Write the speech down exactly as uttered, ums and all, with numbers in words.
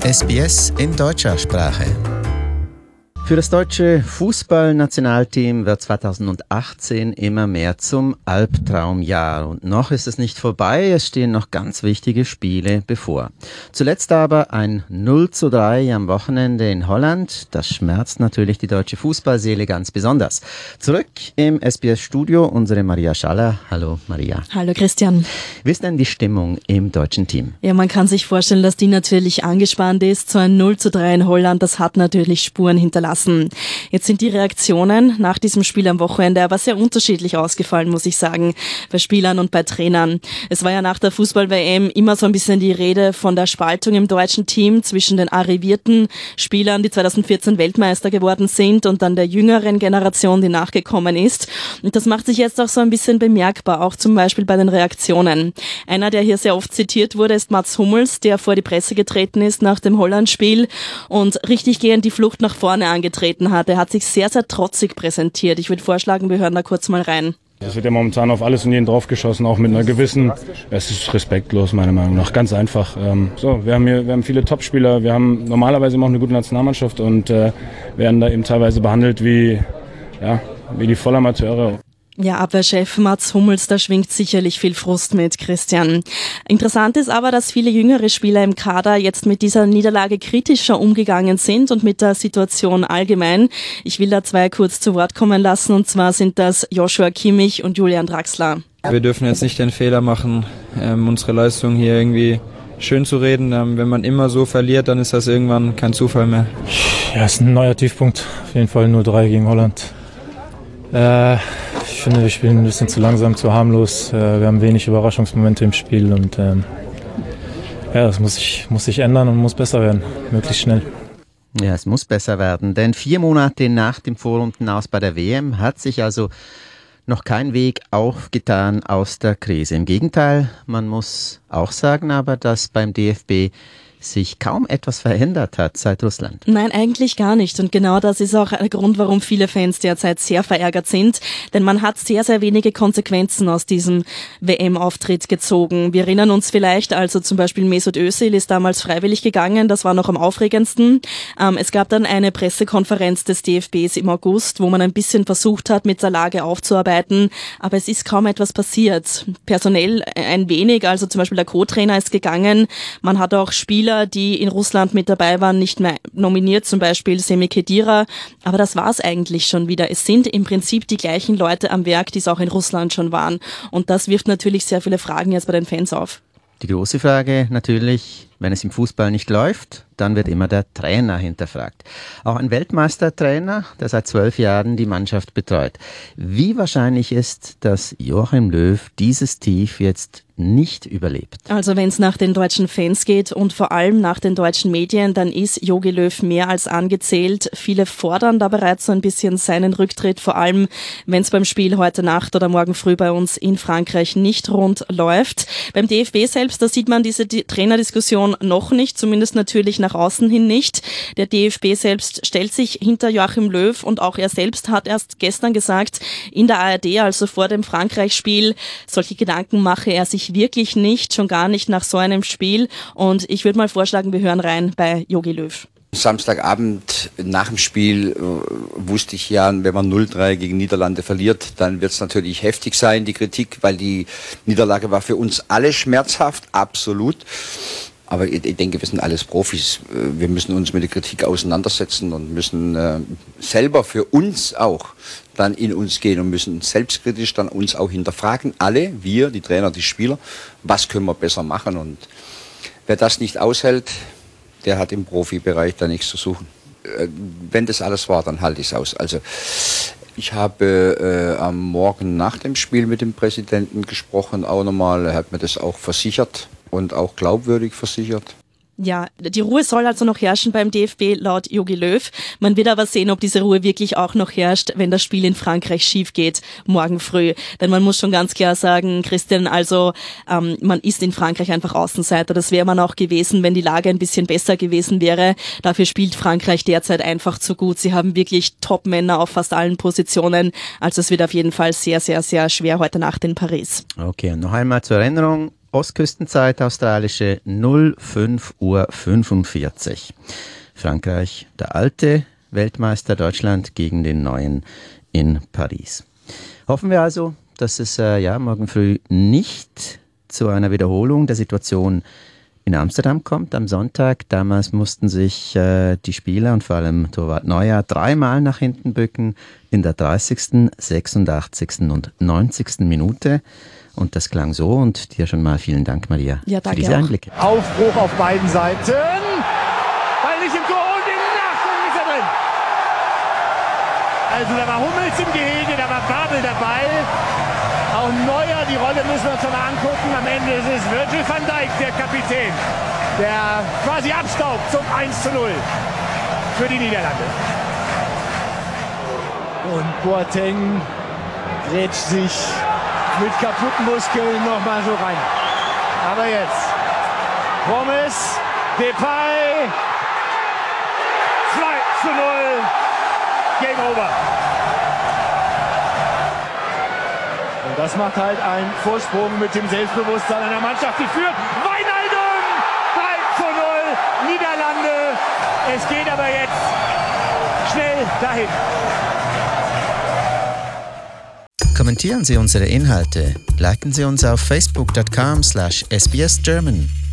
S B S in deutscher Sprache. Für das deutsche Fußballnationalteam wird zweitausendachtzehn immer mehr zum Albtraumjahr. Und noch ist es nicht vorbei, es stehen noch ganz wichtige Spiele bevor. Zuletzt aber ein null zu drei am Wochenende in Holland. Das schmerzt natürlich die deutsche Fußballseele ganz besonders. Zurück im S B S-Studio unsere Maria Schaller. Hallo Maria. Hallo Christian. Wie ist denn die Stimmung im deutschen Team? Ja, man kann sich vorstellen, dass die natürlich angespannt ist. So ein null zu drei in Holland, das hat natürlich Spuren hinterlassen. Jetzt sind die Reaktionen nach diesem Spiel am Wochenende aber sehr unterschiedlich ausgefallen, muss ich sagen, bei Spielern und bei Trainern. Es war ja nach der Fußball-W M immer so ein bisschen die Rede von der Spaltung im deutschen Team zwischen den arrivierten Spielern, die zweitausendvierzehn Weltmeister geworden sind, und dann der jüngeren Generation, die nachgekommen ist. Und das macht sich jetzt auch so ein bisschen bemerkbar, auch zum Beispiel bei den Reaktionen. Einer, der hier sehr oft zitiert wurde, ist Mats Hummels, der vor die Presse getreten ist nach dem Holland-Spiel und richtig gehend die Flucht nach vorne angetreten hat. Er hat sich sehr, sehr trotzig präsentiert. Ich würde vorschlagen, wir hören da kurz mal rein. Es wird ja momentan auf alles und jeden draufgeschossen, auch mit einer gewissen, es ist respektlos meiner Meinung nach, ganz einfach. Ähm, so, wir haben hier, wir haben viele Topspieler, wir haben normalerweise immer auch eine gute Nationalmannschaft und äh, werden da eben teilweise behandelt wie, ja, wie die Vollamateure. Ja, Abwehrchef Mats Hummels, da schwingt sicherlich viel Frust mit, Christian. Interessant ist aber, dass viele jüngere Spieler im Kader jetzt mit dieser Niederlage kritischer umgegangen sind und mit der Situation allgemein. Ich will da zwei kurz zu Wort kommen lassen, und zwar sind das Joshua Kimmich und Julian Draxler. Wir dürfen jetzt nicht den Fehler machen, ähm, unsere Leistung hier irgendwie schön zu reden. Ähm, wenn man immer so verliert, dann ist das irgendwann kein Zufall mehr. Ja, es ist ein neuer Tiefpunkt. Auf jeden Fall null drei gegen Holland. Äh, ich finde, wir spielen ein bisschen zu langsam, zu harmlos. Äh, wir haben wenig Überraschungsmomente im Spiel und ähm, ja, das muss sich, muss sich ändern und muss besser werden, möglichst schnell. Ja, es muss besser werden, denn vier Monate nach dem Vorrundenaus bei der W M hat sich also noch kein Weg aufgetan aus der Krise. Im Gegenteil, man muss auch sagen aber, dass beim D F B sich kaum etwas verändert hat seit Russland. Nein, eigentlich gar nicht. Und genau das ist auch ein Grund, warum viele Fans derzeit sehr verärgert sind. Denn man hat sehr, sehr wenige Konsequenzen aus diesem W M-Auftritt gezogen. Wir erinnern uns vielleicht, also zum Beispiel Mesut Özil ist damals freiwillig gegangen. Das war noch am aufregendsten. Ähm, es gab dann eine Pressekonferenz des D F Bs im August, wo man ein bisschen versucht hat, mit der Lage aufzuarbeiten. Aber es ist kaum etwas passiert. Personell ein wenig, also zum Beispiel der Co-Trainer ist gegangen. Man hat auch Spieler, die in Russland mit dabei waren, nicht mehr nominiert, zum Beispiel Semi Khedira. Aber das war es eigentlich schon wieder. Es sind im Prinzip die gleichen Leute am Werk, die es auch in Russland schon waren. Und das wirft natürlich sehr viele Fragen jetzt bei den Fans auf. Die große Frage natürlich, wenn es im Fußball nicht läuft, dann wird immer der Trainer hinterfragt. Auch ein Weltmeistertrainer, der seit zwölf Jahren die Mannschaft betreut. Wie wahrscheinlich ist, dass Joachim Löw dieses Tief jetzt nicht überlebt? Also wenn es nach den deutschen Fans geht und vor allem nach den deutschen Medien, dann ist Jogi Löw mehr als angezählt. Viele fordern da bereits so ein bisschen seinen Rücktritt, vor allem wenn es beim Spiel heute Nacht oder morgen früh bei uns in Frankreich nicht rund läuft. Beim D F B selbst, da sieht man diese Trainerdiskussion noch nicht, zumindest natürlich nach außen hin nicht. Der D F B selbst stellt sich hinter Joachim Löw und auch er selbst hat erst gestern gesagt, in der A R D, also vor dem Frankreich-Spiel, solche Gedanken mache er sich wirklich nicht, schon gar nicht nach so einem Spiel. Und ich würde mal vorschlagen, wir hören rein bei Jogi Löw. Samstagabend nach dem Spiel äh, wusste ich ja, wenn man null drei gegen Niederlande verliert, dann wird es natürlich heftig sein, die Kritik, weil die Niederlage war für uns alle schmerzhaft, absolut. Aber ich, ich denke, wir sind alles Profis. Wir müssen uns mit der Kritik auseinandersetzen und müssen äh, selber für uns auch dann in uns gehen und müssen selbstkritisch dann uns auch hinterfragen. Alle, wir, die Trainer, die Spieler, was können wir besser machen? Und wer das nicht aushält, der hat im Profibereich da nichts zu suchen. Äh, wenn das alles war, dann halte ich es aus. Also ich habe äh, am Morgen nach dem Spiel mit dem Präsidenten gesprochen, auch nochmal, er hat mir das auch versichert. Und auch glaubwürdig versichert. Ja, die Ruhe soll also noch herrschen beim D F B laut Jogi Löw. Man wird aber sehen, ob diese Ruhe wirklich auch noch herrscht, wenn das Spiel in Frankreich schief geht, morgen früh. Denn man muss schon ganz klar sagen, Christian, also ähm, man ist in Frankreich einfach Außenseiter. Das wäre man auch gewesen, wenn die Lage ein bisschen besser gewesen wäre. Dafür spielt Frankreich derzeit einfach zu gut. Sie haben wirklich Top-Männer auf fast allen Positionen. Also es wird auf jeden Fall sehr, sehr, sehr schwer heute Nacht in Paris. Okay, und noch einmal zur Erinnerung. Ostküstenzeit, australische null fünf Uhr fünfundvierzig. Frankreich, der alte Weltmeister, Deutschland gegen den neuen in Paris. Hoffen wir also, dass es äh, ja, morgen früh nicht zu einer Wiederholung der Situation in Amsterdam kommt am Sonntag. Damals mussten sich äh, die Spieler und vor allem Torwart Neuer dreimal nach hinten bücken in der dreißigsten, sechsundachtzigsten und neunzigsten Minute. Und das klang so. Und dir schon mal vielen Dank, Maria, ja, für diese auch. Einblicke. Aufbruch auf beiden Seiten. Ball nicht im Tor und im Nachgang ist er drin. Also da war Hummels im Gehege, da war Babel dabei. Auch Neuer, die Rolle müssen wir uns mal angucken. Am Ende ist es Virgil van Dijk, der Kapitän, der quasi abstaubt zum eins zu null für die Niederlande. Und Boateng grätscht sich mit kaputten Muskeln nochmal so rein. Aber jetzt Promes, Depay, zwei zu null, Game over. Und das macht halt einen Vorsprung mit dem Selbstbewusstsein einer Mannschaft, die führt. Wijnaldum, drei zu null, Niederlande. Es geht aber jetzt schnell dahin. Kommentieren Sie unsere Inhalte, liken Sie uns auf facebook dot com slash s b s german